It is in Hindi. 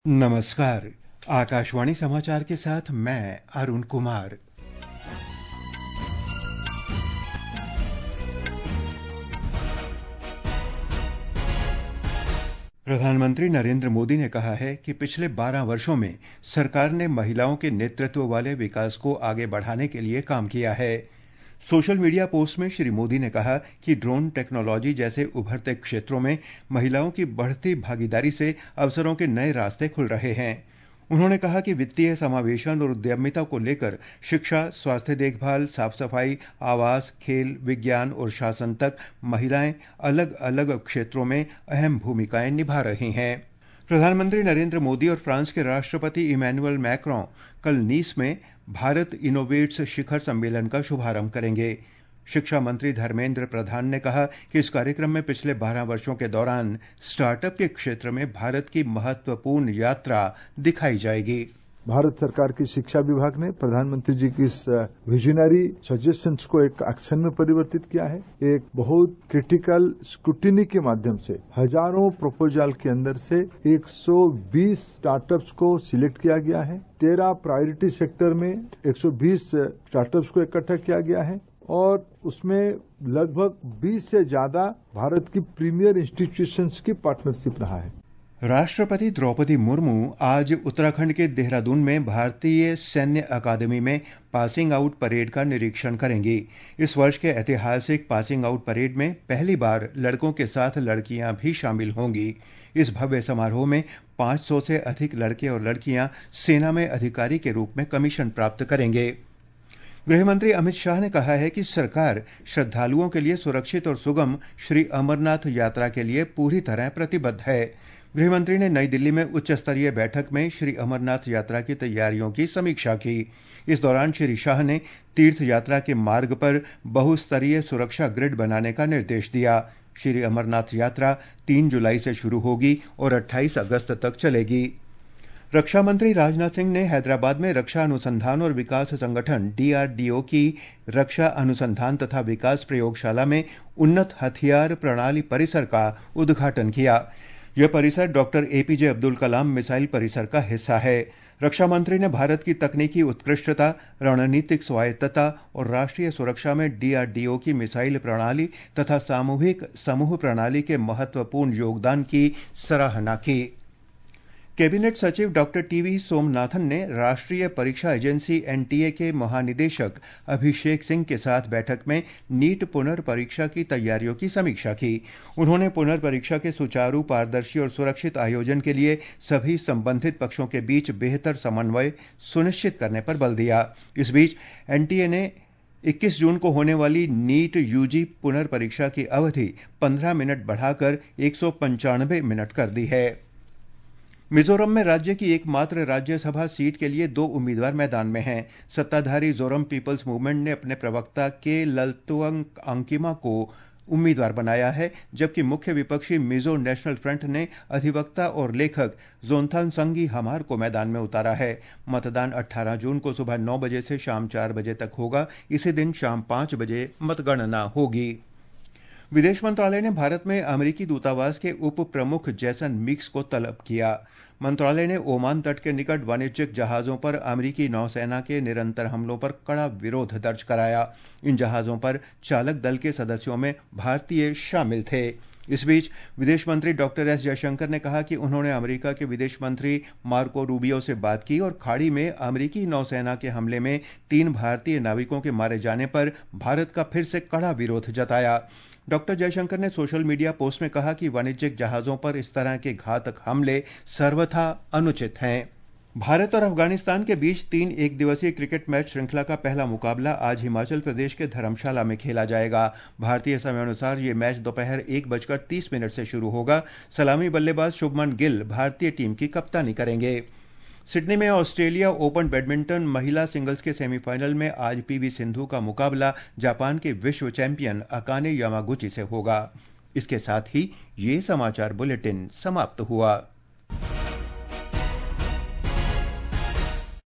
नमस्कार। आकाशवाणी समाचार के साथ मैं अरुण कुमार। प्रधानमंत्री नरेंद्र मोदी ने कहा है कि पिछले 12 वर्षों में सरकार ने महिलाओं के नेतृत्व वाले विकास को आगे बढ़ाने के लिए काम किया है। सोशल मीडिया पोस्ट में श्री मोदी ने कहा कि ड्रोन टेक्नोलॉजी जैसे उभरते क्षेत्रों में महिलाओं की बढ़ती भागीदारी से अवसरों के नए रास्ते खुल रहे हैं। उन्होंने कहा कि वित्तीय समावेशन और उद्यमिता को लेकर शिक्षा, स्वास्थ्य देखभाल, साफ सफाई, आवास, खेल, विज्ञान और शासन तक महिलाएं अलग अलग क्षेत्रों में अहम भूमिकाएं निभा रही हैं। प्रधानमंत्री नरेंद्र मोदी और फ्रांस के राष्ट्रपति इमैनुअल मैक्रों कल नीस में भारत इनोवेट्स शिखर सम्मेलन का शुभारंभ करेंगे। शिक्षा मंत्री धर्मेंद्र प्रधान ने कहा कि इस कार्यक्रम में पिछले 12 वर्षों के दौरान स्टार्टअप के क्षेत्र में भारत की महत्वपूर्ण यात्रा दिखाई जाएगी। भारत सरकार की शिक्षा विभाग ने प्रधानमंत्री जी की इस विजनरी सजेशंस को एक एक्शन में परिवर्तित किया है। एक बहुत क्रिटिकल स्क्रूटिनी के माध्यम से हजारों प्रपोजल के अंदर से 120 स्टार्टअप्स को सिलेक्ट किया गया है। 13 प्रायोरिटी सेक्टर में 120 स्टार्टअप्स को इकट्ठा किया गया है और उसमें लगभग 20 से ज्यादा भारत की प्रीमियर इंस्टीट्यूशंस की पार्टनरशिप रहा है। राष्ट्रपति द्रौपदी मुर्मू आज उत्तराखंड के देहरादून में भारतीय सैन्य अकादमी में पासिंग आउट परेड का निरीक्षण करेंगी। इस वर्ष के ऐतिहासिक पासिंग आउट परेड में पहली बार लड़कों के साथ लड़कियां भी शामिल होंगी। इस भव्य समारोह में 500 से अधिक लड़के और लड़कियां सेना में अधिकारी के रूप में कमीशन प्राप्त करेंगे। गृहमंत्री अमित शाह ने कहा है कि सरकार श्रद्धालुओं के लिए सुरक्षित और सुगम श्री अमरनाथ यात्रा के लिए पूरी तरह प्रतिबद्ध है। गृहमंत्री ने नई दिल्ली में उच्च स्तरीय बैठक में श्री अमरनाथ यात्रा की तैयारियों की समीक्षा की। इस दौरान श्री शाह ने तीर्थ यात्रा के मार्ग पर बहुस्तरीय सुरक्षा ग्रिड बनाने का निर्देश दिया। श्री अमरनाथ यात्रा 3 जुलाई से शुरू होगी और 28 अगस्त तक चलेगी। रक्षा मंत्री राजनाथ सिंह ने हैदराबाद में रक्षा अनुसंधान और विकास संगठन DRDO की रक्षा अनुसंधान तथा विकास प्रयोगशाला में उन्नत हथियार प्रणाली परिसर का उद्घाटन किया। यह परिसर doctor APJ Abdul Kalam missile परिसर का हिस्सा है। रक्षा मंत्री ने भारत की तकनीकी उत्कृष्टता, रणनीतिक स्वायत्तता और राष्ट्रीय सुरक्षा में DRDO की मिसाइल प्रणाली तथा सामूहिक समूह प्रणाली के महत्वपूर्ण योगदान की सराहना की। कैबिनेट सचिव डॉक्टर TV सोमनाथन ने राष्ट्रीय परीक्षा एजेंसी NTA के महानिदेशक अभिषेक सिंह के साथ बैठक में नीट पुनर्परीक्षा की तैयारियों की समीक्षा की। उन्होंने पुनर्परीक्षा के सुचारू, पारदर्शी और सुरक्षित आयोजन के लिए सभी संबंधित पक्षों के बीच बेहतर समन्वय सुनिश्चित करने पर बल दिया। इस बीच NTA ने 21 जून को होने वाली नीट UG पुनर्परीक्षा की अवधि 15 मिनट बढ़ाकर 195 मिनट कर दी है। मिजोरम में राज्य की एकमात्र राज्यसभा सीट के लिए 2 उम्मीदवार मैदान में हैं। सत्ताधारी जोरम पीपल्स मूवमेंट ने अपने प्रवक्ता के ललतुअंग अंकिमा को उम्मीदवार बनाया है, जबकि मुख्य विपक्षी मिजो नेशनल फ्रंट ने अधिवक्ता और लेखक जोनथान संगी हमार को मैदान में उतारा है। मतदान 18 जून को सुबह 9 बजे से शाम 4 बजे तक होगा। इसी दिन शाम 5 बजे मतगणना होगी। विदेश मंत्रालय ने भारत में अमेरिकी दूतावास के उप प्रमुख जैसन मिक्स को तलब किया। मंत्रालय ने ओमान तट के निकट वाणिज्यिक जहाजों पर अमेरिकी नौसेना के निरंतर हमलों पर कड़ा विरोध दर्ज कराया। इन जहाजों पर चालक दल के सदस्यों में भारतीय शामिल थे। इस बीच विदेश मंत्री डॉक्टर S जयशंकर ने कहा कि उन्होंने अमेरिका के विदेश मंत्री मार्को रूबियो से बात की और खाड़ी में अमेरिकी नौसेना के हमले में 3 भारतीय नाविकों के मारे जाने पर भारत का फिर से कड़ा विरोध जताया। डॉक्टर जयशंकर ने सोशल मीडिया पोस्ट में कहा कि वाणिज्यिक जहाजों पर इस तरह के घातक हमले सर्वथा अनुचित हैं। भारत और अफगानिस्तान के बीच 3 एकदिवसीय क्रिकेट मैच श्रृंखला का पहला मुकाबला आज हिमाचल प्रदेश के धर्मशाला में खेला जाएगा। भारतीय समयानुसार ये मैच दोपहर 1:30 से शुरू होगा। सलामी बल्लेबाज शुभमन गिल भारतीय टीम की कप्तानी करेंगे। सिडनी में ऑस्ट्रेलिया ओपन बैडमिंटन महिला सिंगल्स के सेमीफाइनल में आज PV सिंधु का मुकाबला जापान के विश्व चैंपियन अकाने यामागुची से होगा। इसके साथ ही ये समाचार बुलेटिन समाप्त हुआ।